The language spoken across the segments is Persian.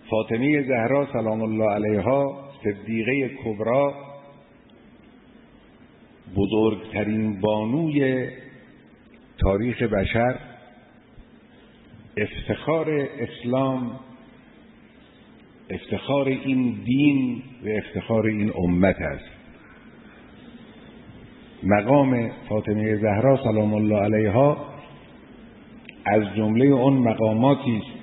فاطمه زهرا سلام الله علیها، صدیقه کبری، بزرگترین بانوی تاریخ بشر، افتخار اسلام، افتخار این دین و افتخار این امت است. مقام فاطمه زهرا سلام الله علیها از جمله اون مقاماتی است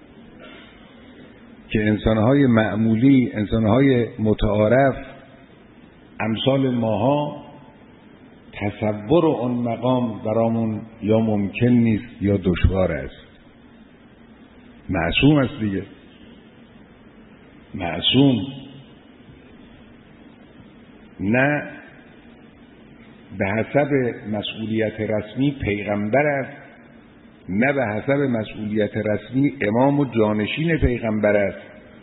که انسانهای معمولی، انسانهای متعارف امثال ماها تصور اون مقام برامون یا ممکن نیست یا دشوار است. معصوم است دیگه، معصوم، نه به حسب مسئولیت رسمی پیغمبر است، نه به حسب مسئولیت رسمی امام و جانشین پیغمبر است،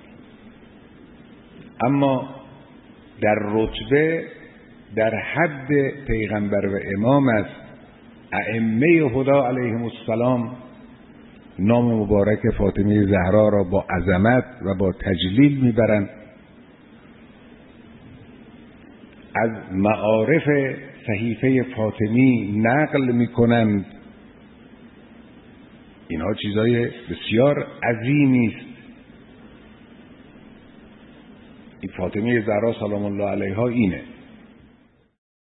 اما در رتبه در حد پیغمبر و امام است. ائمه هدا علیهم السلام نام مبارک فاطمه زهرا را با عظمت و با تجلیل میبرند. از معارف صحیفه فاطمی نقل میکنند. اینها چیزای بسیار عظیمی است. این فاطمه زهرا سلام الله علیها اینه.